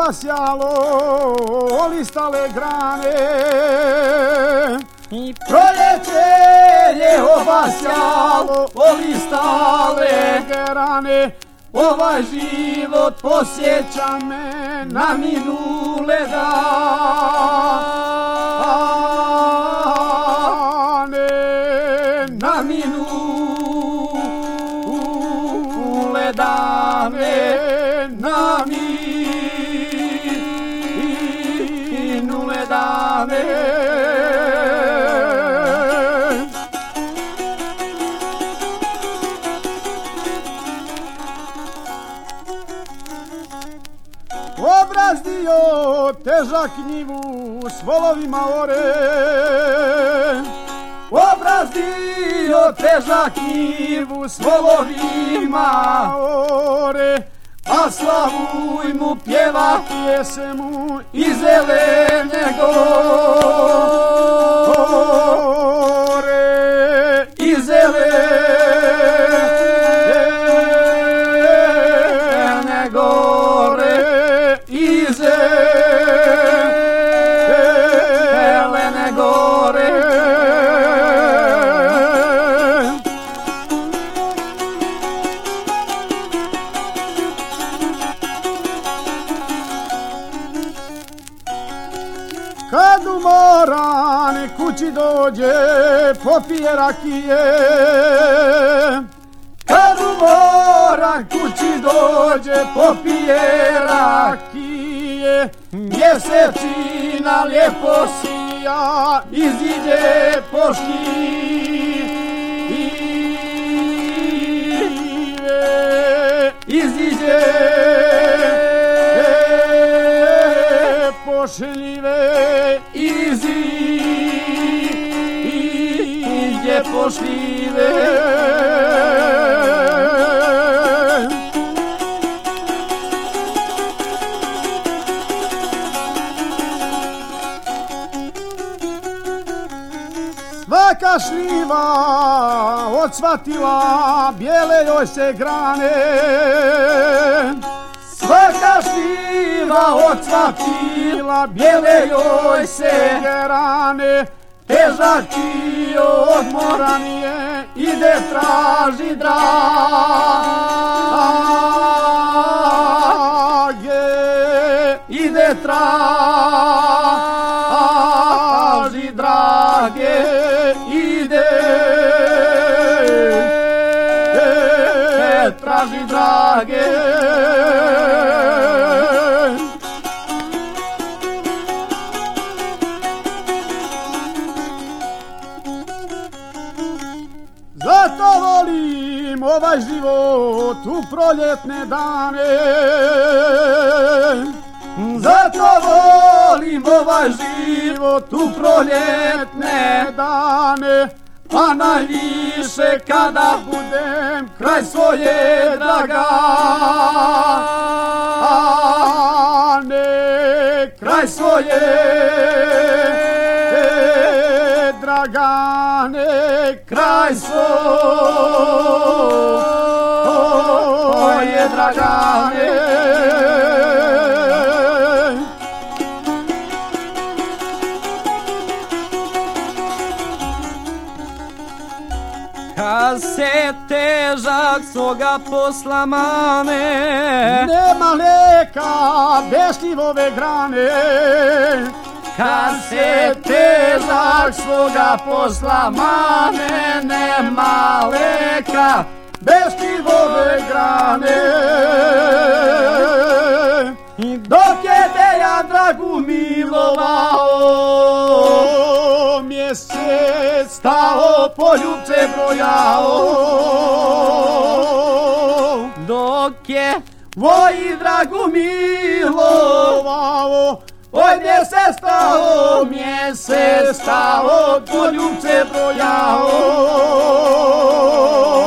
obasjalo listale grane. I proljeće je obasjalo listale grane. Ovaj život posjeća me na minule dane, na minule dane, na minule dane. Obrazdio težak njivu s volovima ore. Obrazdio težak njivu s volovima ore. A slavuj mu pjeva pjesmu i zelene gore, i zelene gore, i zelene gore. Kad umoran kući dođe, popije rakije. Kad umoran kući dođe, popije rakije. Mjesečina lijepo sija, iziđe po šljive, iziđe po šljive, iziđe po šljive. Svaka šljiva odsvatila, bijele joj se grane. Svaka šljiva odsvatila, bijele joj se grane. Težak i odmoran je, ide traži drage, ide traži drage, ide traži drage. Zato volim ovaj život u proljetne dane. Zato volim ovaj život u proljetne dane. A najviše kada budem kraj svoje dragane, kraj svoje dragane, kraj svoje dragane. Kad se težak svoga posla mane, nema leka bez šljivove grane. Kad se težak svoga posla mane, nema leka bez šljivove grane. I dok je Dejan dragu milovao, mjesec stao, poljubce brojao. Dok je voji dragu milovao, oj mjesec stao, poljubce brojao.